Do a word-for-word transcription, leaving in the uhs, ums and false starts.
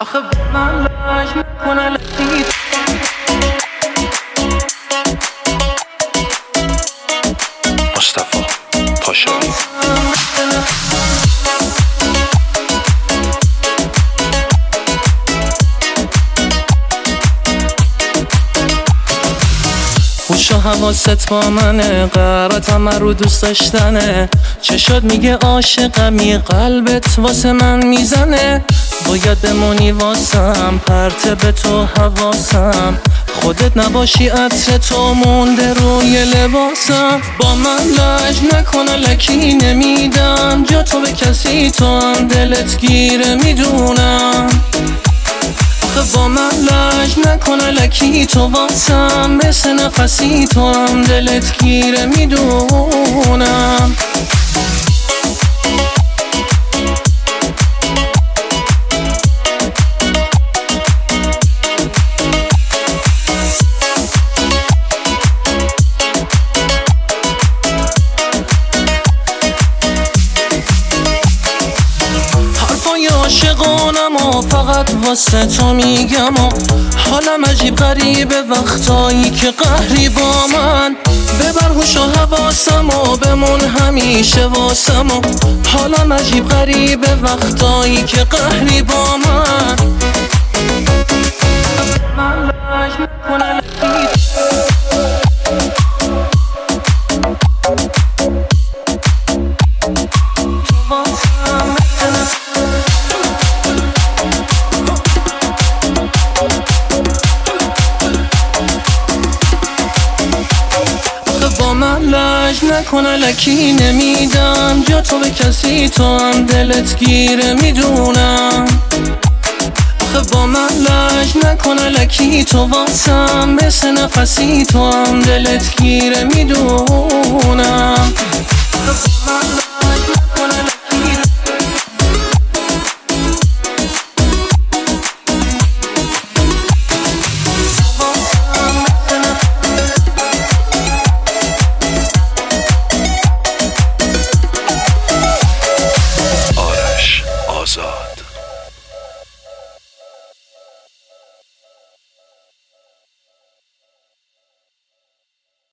آخه من لج نکنه لکی مصطفی پاشایی. خوش و حواست با منه، قرارتم رو دوست داشتنه. چشات میگه عاشقمی، قلبت واسه من میزنه. باید بمونی واسم، پرت به تو حواسم. خودت نباشی عطر تو مونده روی لباسم. با من لج نکنه لکی نمیدم جا تو به کسی، تو هم دلت گیره میدونم. با من لج نکنه لکی تو واسم، مثل نفسی تو هم دلت گیره میدونم. حرفای عاشقانم و فقط واسه تو میگم و حالم عجیب غریبه وقتایی که قهری با من. ببر هوش و حواسم و بمون همیشه واسم و حالم عجیب غریبه وقتایی که قهری با من. من لج نکنه لکی با من لج نکنه لکی نمیدم جا تو به کسی، تو هم دلت گیره میدونم. آخه با من لج نکنه لکی تو واسم، مثل نفسی تو هم دلت گیره میدونم.